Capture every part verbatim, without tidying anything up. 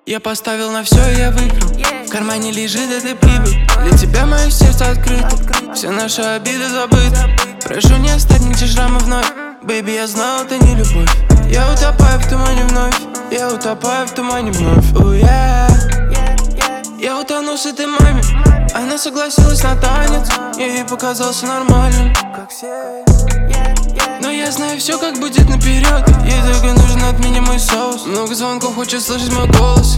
Я поставил на все, я выиграл. В кармане лежит эта прибыль. Для тебя мое сердце открыто. Все наши обиды забыты. Прошу, не оставьте шрамы вновь. Бэйби, я знал, это не любовь. Я утопаю в тумане вновь. Я утопаю в тумане вновь. Oh, yeah. Я утону с этой маме. Она согласилась на танец. Я ей показался нормальным. Но я знаю все, как будет наперед. Ей только нужен от меня мой соус. Много звонков, хочет слышать мой голос.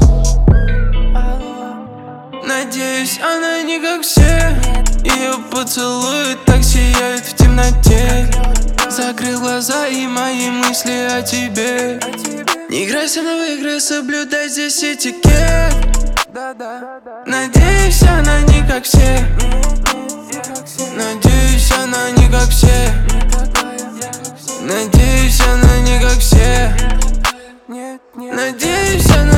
Надеюсь, она не как все. Ее поцелуи так сияют в темноте. Закрыл глаза и мои мысли о тебе. Не играй со мной в игры, соблюдай здесь этикет. Надеюсь, она не как все. Надеюсь, она не как все. Надеюсь, она не как все. Надеюсь, она